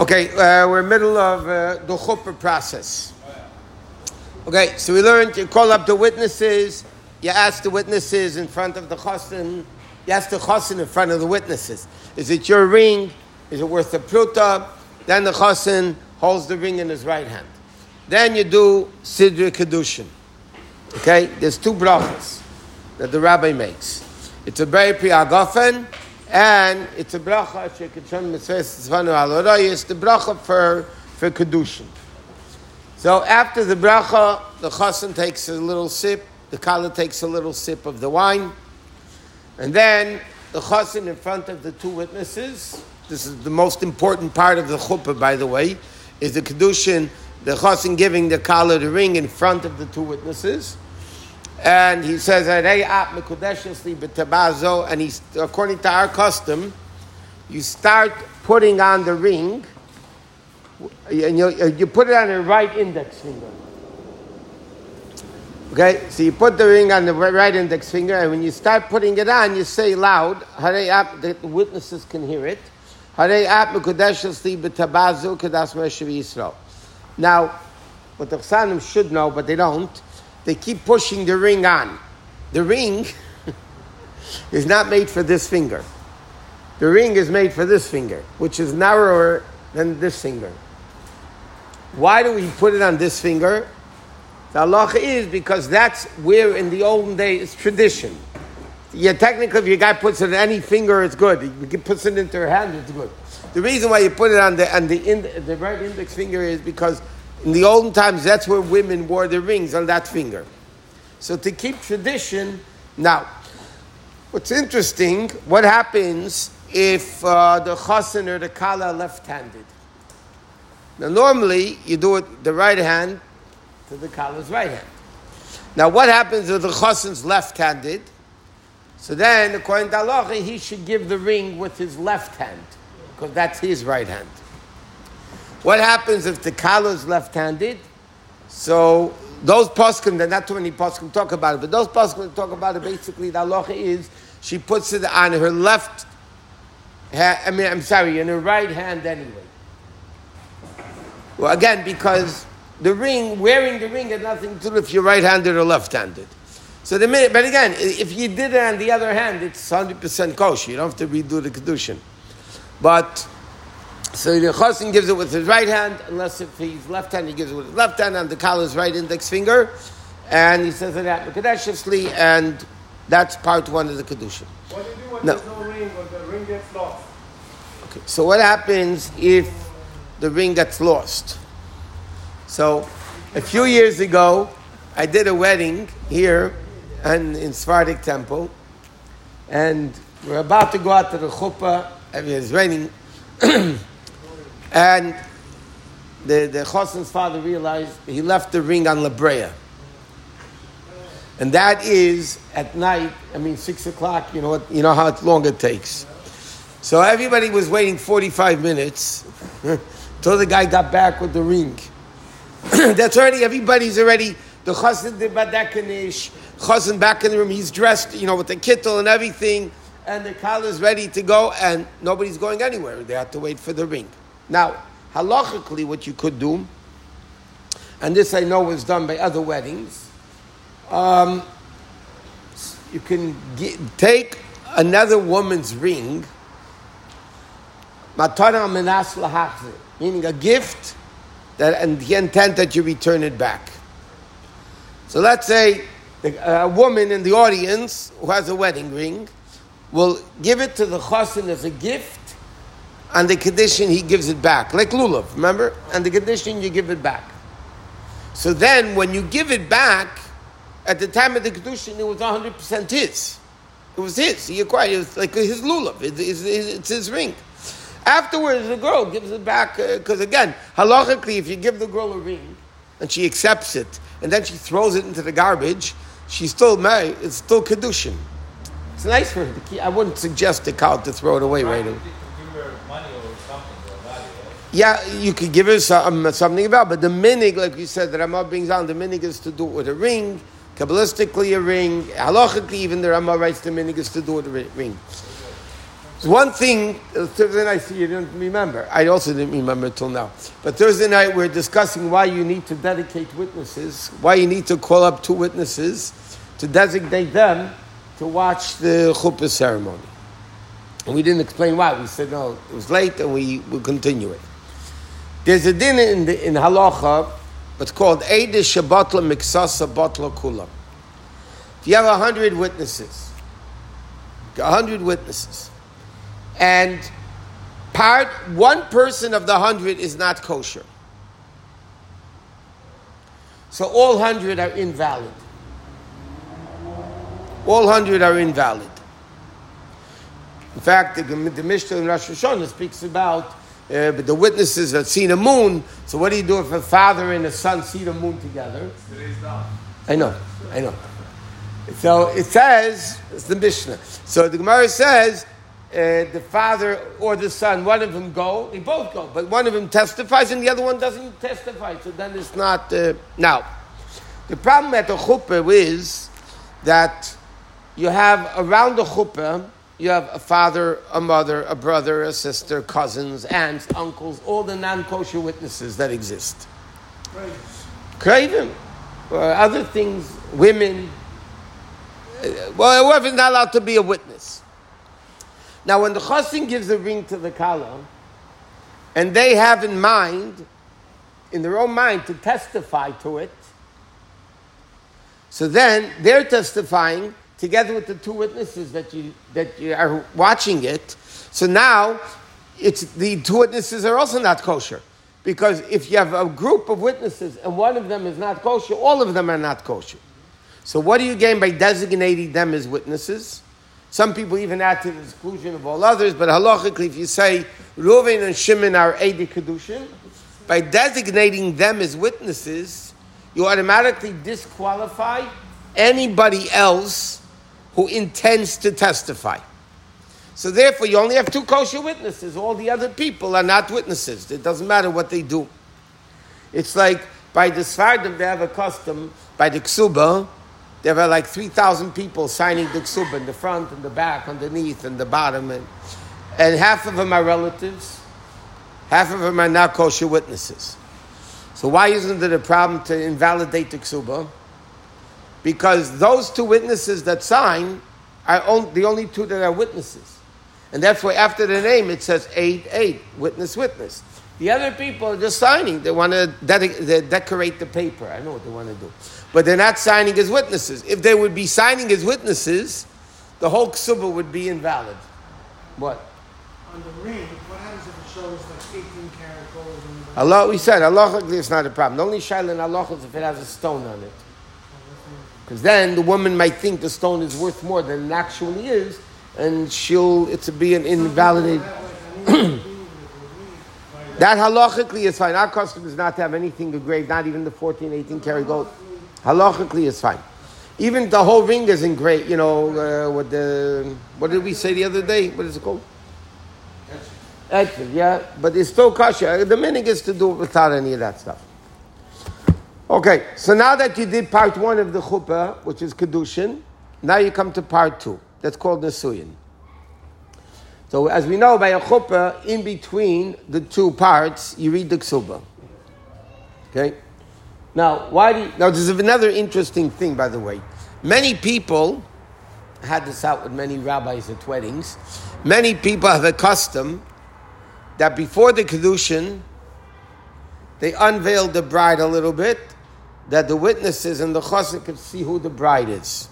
Okay, we're middle of the chuppah process. Okay, so we learned you call up the witnesses, you ask the witnesses in front of the chassan, you ask the chassan in front of the witnesses. Is it your ring? Is it worth a pruta? Then the chassan holds the ring in his right hand. Then you do siddur kedushin. Okay, there's two brachas that the rabbi makes. It's a brei pri agafen, and it's a bracha sheketshon mitzvahs tzvanu al-orayis, the bracha for kedushin. So after the bracha, the chassan takes a little sip, the kala takes a little sip of the wine, and then the chassan in front of the two witnesses. This is the most important part of the chuppah, by the way, is the kedushin, the chassan giving the kala the ring in front of the two witnesses. And he says, and he's, according to our custom, you start putting on the ring, and you put it on the right index finger. Okay, so you put the ring on the right index finger, and when you start putting it on, you say loud, the witnesses can hear it. Now, what the chassanim should know, but they don't, they keep pushing the ring on. The ring is not made for this finger. The ring is made for this finger, which is narrower than this finger. Why do we put it on this finger? The halacha is because that's where in the olden days it's tradition. Yeah, technically if your guy puts it on any finger, it's good. If he puts it into her hand, it's good. The reason why you put it on the right index finger is because in the olden times, that's where women wore their rings, on that finger. So to keep tradition, now, what's interesting, what happens if the chassan or the kala are left-handed? Now normally, you do it the right hand to the kala's right hand. Now what happens if the chassan's left-handed? So then, according to halacha, he should give the ring with his left hand, because that's his right hand. What happens if the kala is left-handed? So those poskim, there are not too many poskim talk about it, but those poskim talk about it, basically the halacha is she puts it on her left hand, in her right hand anyway. Well, again, because wearing the ring has nothing to do if you're right-handed or left-handed. So but again, if you did it on the other hand, it's 100% kosher. You don't have to redo the kedushin. But so the chassan gives it with his right hand, unless if he's left-handed, he gives it with his left hand on the kala's right index finger, and he says it at Mekadeshesli, and that's part one of the kedushin. What do you do when there's no ring, or the ring gets lost? Okay, so what happens if the ring gets lost? So a few years ago, I did a wedding here and in Sephardic Temple, and we're about to go out to the chuppah, and it's raining. And the chassan's father realized he left the ring on La Brea. And that is at night, 6 o'clock, you know how long it takes. So everybody was waiting 45 minutes until the guy got back with the ring. Everybody's already, the chassan did badakanish, chassan back in the room, he's dressed, with the kittel and everything, and the kala is ready to go, and nobody's going anywhere. They have to wait for the ring. Now, halachically, what you could do, and this I know was done by other weddings, you can take another woman's ring, matana menas lahachzir, meaning a gift, and the intent that you return it back. So let's say a woman in the audience who has a wedding ring will give it to the chassan as a gift, and the condition he gives it back, like lulav, remember? And the condition you give it back. So then, when you give it back, at the time of the kedushin, it was 100% his. It was his. He acquired it. Was like his lulav. It's his ring. Afterwards, the girl gives it back because again, halachically, if you give the girl a ring and she accepts it, and then she throws it into the garbage, she's still married. It's still kedushin. It's nice for her to keep. I wouldn't suggest the cow to throw it away right away. Yeah, you could give her something about, but the minig, like you said, the Ramah brings down, the minig is to do it with a ring, kabbalistically a ring, halachically even the Ramah writes the minig is to do it with a ring. It's one thing, Thursday night, you didn't remember. I also didn't remember till now. But Thursday night, we're discussing why you need to dedicate witnesses, why you need to call up 2 witnesses to designate them to watch the chuppah ceremony. And we didn't explain why. We said, no, it was late, and we will continue it. There's a din in halacha, it's called Eidus Shabbatla Miksasa Batla Kula. If you have 100 witnesses, and one person of the 100 is not kosher, so all 100 are invalid. All 100 are invalid. In fact, the Mishnah in Rosh Hashanah speaks about the witnesses that see the moon. So what do you do if a father and a son see the moon together? I know. So it says, it's the Mishnah. So the Gemara says, the father or the son, one of them they both go, but one of them testifies and the other one doesn't testify. So then it's not. Now, the problem at the chuppah is that you have around the chuppah, you have a father, a mother, a brother, a sister, cousins, aunts, uncles, all the non-kosher witnesses that exist. Kravim, or other things, women. Well, whoever's not allowed to be a witness. Now, when the chassan gives a ring to the kala, and they have in their own mind, to testify to it, so then they're testifying together with the 2 witnesses that you are watching it. So now, the 2 witnesses are also not kosher. Because if you have a group of witnesses and one of them is not kosher, all of them are not kosher. So what do you gain by designating them as witnesses? Some people even add to the exclusion of all others, but halachically, if you say Reuven and Shimon are Eidei Kedushin, by designating them as witnesses, you automatically disqualify anybody else who intends to testify. So therefore, you only have 2 kosher witnesses. All the other people are not witnesses. It doesn't matter what they do. It's like by the Sfardim, they have a custom, by the Ksuba, there were like 3,000 people signing the Ksuba in the front and the back, underneath and the bottom. And half of them are relatives. Half of them are not kosher witnesses. So why isn't it a problem to invalidate the Ksuba? Because those 2 witnesses that sign are the only 2 that are witnesses. And that's why after the name it says 8, witness. The other people are just signing. They want to decorate the paper. I know what they want to do. But they're not signing as witnesses. If they would be signing as witnesses, the whole ksuba would be invalid. What? On the ring, what happens if it shows like 18 karat gold? Allah, we said, Allah is not a problem. The only shaila in Allah is if it has a stone on it. Because then the woman might think the stone is worth more than it actually is, and it's to be an invalidate. That halachically is fine. Our custom is not to have anything engraved, not even the 14, 18 karat gold. Halachically is fine. Even the whole ring is engraved, what did we say the other day? What is it called? Etching, yeah. But it's still kosher. The minig is to do it without any of that stuff. Okay, so now that you did part 1 of the chuppah, which is Kedushin, now you come to part 2. That's called Nesuyin. So as we know, by a chuppah, in between the 2 parts, you read the Ksuba. Okay? Now, now there's another interesting thing, by the way. Many people, I had this out with many rabbis at weddings, many people have a custom that before the Kedushin, they unveil the bride a little bit, that the witnesses and the chassan could see who the bride is.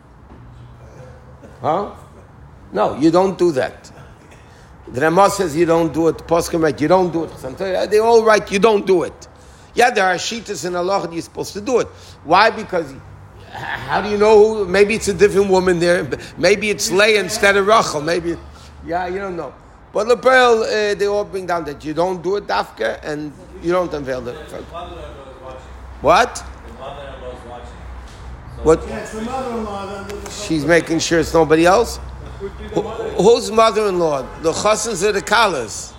Huh? No, you don't do that. The Ramah says you don't do it. The Poskim write you don't do it. They all write you don't do it. Yeah, there are shittas in Allah that you're supposed to do it. Why? Because how do you know? Maybe it's a different woman there. Maybe it's Leah instead of Rachel. Maybe, you don't know. But Lepel, they all bring down that you don't do it, Dafka, and you don't unveil the. What? The mother-in-law is watching. So What? Yeah, it's the mother-in-law. She's making sure it's nobody else. Whose mother-in-law? The chassans or the kalas?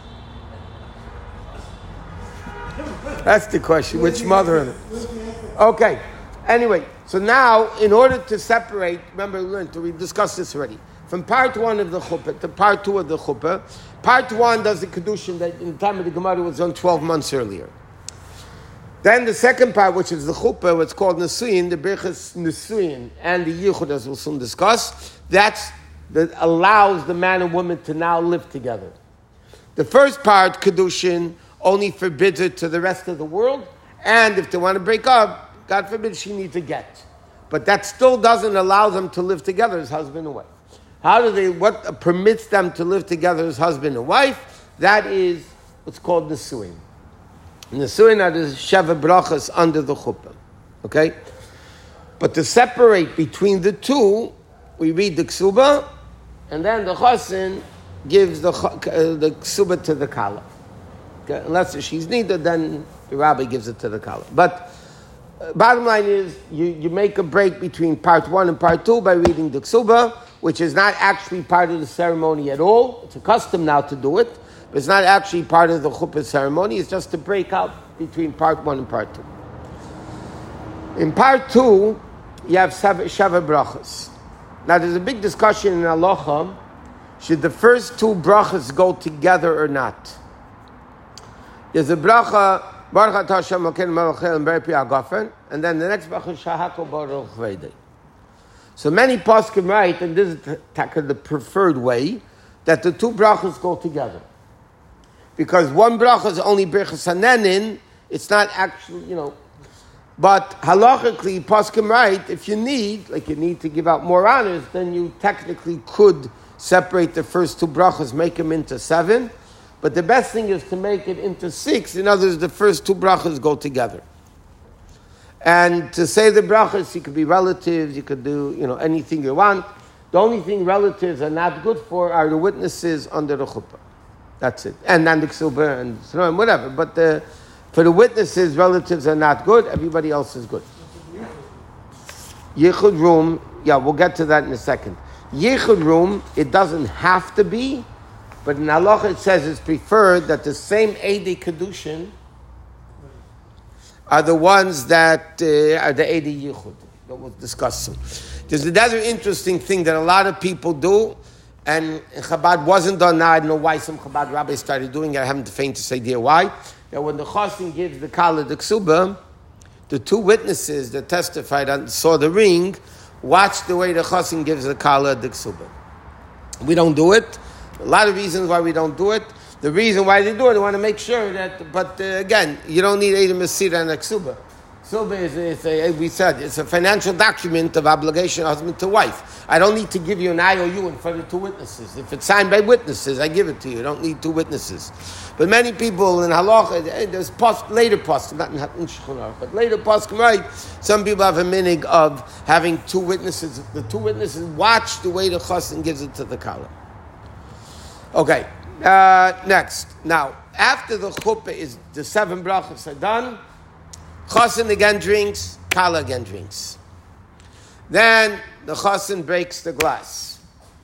That's the question. Which mother-in-law? Okay. Anyway, so now in order to separate, remember we discussed this already. from part 1 of the chuppah to part 2 of the chuppah. Part 1 does the kedushin that in the time of the Gemara was done 12 months earlier. Then the second part, which is the chuppah, what's called Nesuyin, the Birchas Nesuyin, and the Yichud, as we'll soon discuss, that allows the man and woman to now live together. The first part, kedushin, only forbids it to the rest of the world, and if they want to break up, God forbid, she needs a get. But that still doesn't allow them to live together as husband and wife. What permits them to live together as husband and wife? That is what's called Nesuyin. Nesuyin are the Sheva Brachas under the chuppah. Okay? But to separate between the two, we read the ksuba, and then the chassan gives the ksuba to the kala. Okay? Unless she's needed, then the rabbi gives it to the kala. But bottom line is, you make a break between part 1 and part 2 by reading the ksuba, which is not actually part of the ceremony at all. It's a custom now to do it, but it's not actually part of the chuppah ceremony. It's just to break out between part 1 and part 2. In part 2, you have Sheva Brachas. Now there's a big discussion in halacha, should the first 2 brachas go together or not? There's a bracha, Baruch Atah Hashem Elokeinu melech haolam berei pri hagafen, and then the next bracha is Shahako Baruch V'edei. So many poskim write, and this is the preferred way, that the 2 brachas go together. Because one bracha is only Birchas Hanenin, it's not actually, but halachically, poskim write, if you need to give out more honors, then you technically could separate the first 2 brachas, make them into 7. But the best thing is to make it into 6. In other words, the first 2 brachas go together. And to say the brachas, you could be relatives, you could do, anything you want. The only thing relatives are not good for are the witnesses under the chuppah. That's it. And then the ksuba and whatever. But for the witnesses, relatives are not good. Everybody else is good. Yichud room, we'll get to that in a second. Yichud room, it doesn't have to be, but in halacha it says it's preferred that the same Eidei Kedushin are the ones that are the Eidei Yichud that we'll discuss soon. There's another interesting thing that a lot of people do, and Chabad wasn't done now. I don't know why some Chabad rabbis started doing it. I haven't the faintest idea why. That when the chassan gives the kala the ksuba, the 2 witnesses that testified and saw the ring watch the way the chassan gives the kala the ksuba. We don't do it. A lot of reasons why we don't do it. The reason why they do it, they want to make sure that, but again, you don't need Eidei Mesira and a ksuba. Ksuba it's a financial document of obligation husband to wife. I don't need to give you an IOU in front of 2 witnesses. If it's signed by witnesses, I give it to you. I don't need 2 witnesses. But many people in halacha, there's later poskim, not in Shulchan Aruch, but later poskim, right? Some people have a minig of having 2 witnesses. The 2 witnesses watch the way the chassan gives it to the kala. Okay, next. Now, after the chuppah is the 7 brachas are done, chassan again drinks, kala again drinks. Then the chassan breaks the glass.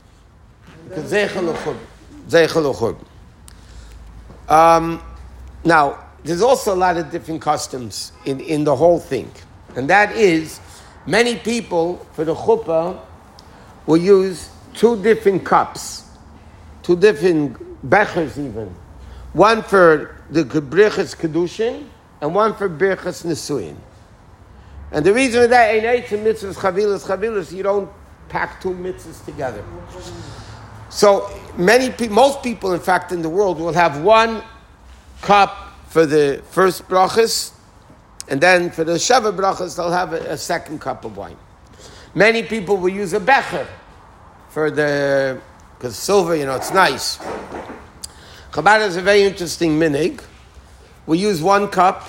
Now, there's also a lot of different customs in the whole thing. And that is, many people, for the chuppah, will use 2 different cups. 2 different bechers even. One for the Birchas Kedushin, and one for Birchas Nesuyin. And the reason for that, mitzvahs, chavilas, you don't pack 2 mitzvahs together. So most people, in fact, in the world will have 1 cup for the first brachas, and then for the Sheva brachas, they'll have a 2nd cup of wine. Many people will use a becher for because silver, it's nice. Chabad has a very interesting minig. We use 1 cup,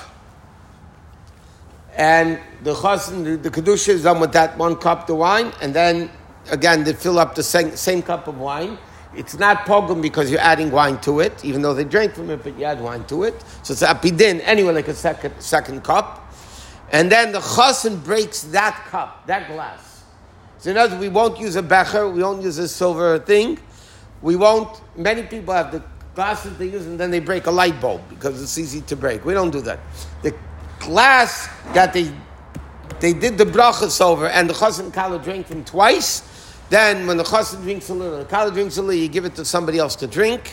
and the chassan, the kedusha is done with that 1 cup, the wine, and then again they fill up the same cup of wine. It's not pogum because you're adding wine to it, even though they drank from it, but you add wine to it. So it's apidin anyway, like a second cup, and then the chassan breaks that cup, that glass. So in other words, we won't use a becher, we won't use a silver thing. Many people have the glasses they use and then they break a light bulb because it's easy to break. We don't do that. The glass that they did the brachas over and the chassan kala drank from twice, Then when the chassan drinks a little, the kala drinks a little, you give it to somebody else to drink.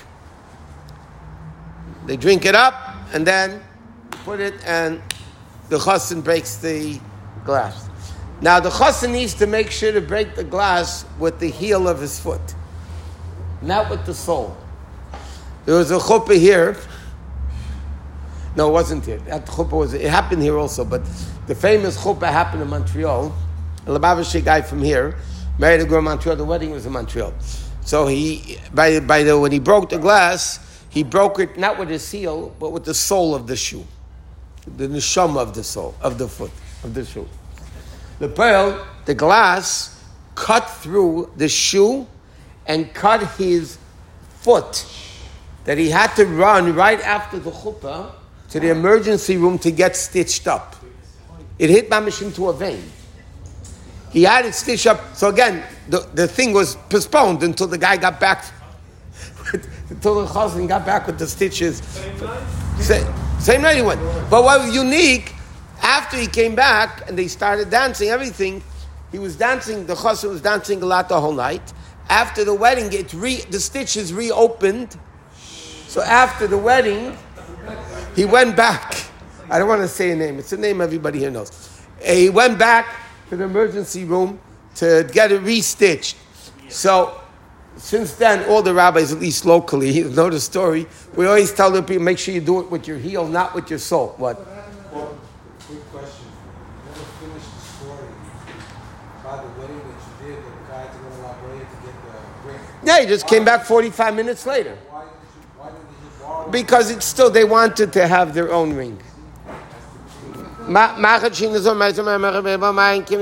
They drink it up, and then put it, and the chassan breaks the glass. Now the chassan needs to make sure to break the glass with the heel of his foot, not with the sole. There was a chuppah here. No, it wasn't here. That chuppah was, it happened here also, but the famous chuppah happened in Montreal. A Lubavitcher guy from here married a girl in Montreal. The wedding was in Montreal. So when he broke the glass, he broke it not with his heel, but with the sole of the shoe, the neshama of the sole of the foot of the shoe. The pearl, the glass, cut through the shoe and cut his foot. That he had to run right after the chuppah to the emergency room to get stitched up. It hit mamish into a vein. He had it stitched up. So again, the thing was postponed until the guy got back, until the chassan got back with the stitches. Same night he went. But what was unique, after he came back and they started dancing, everything, he was dancing, the chassan was dancing a lot the whole night. After the wedding, the stitches reopened. So after the wedding, he went back. I don't want to say a name. It's a name everybody here knows. He went back to the emergency room to get it restitched. So since then, all the rabbis, at least locally, you know the story. We always tell the people, make sure you do it with your heel, not with your sole. What? Well, quick question. You never finished the story about the wedding that you did, the guy to go to La Brea to get the ring. Yeah, he just came back 45 minutes later. Why did you borrow? Because it's still, they wanted to have their own ring.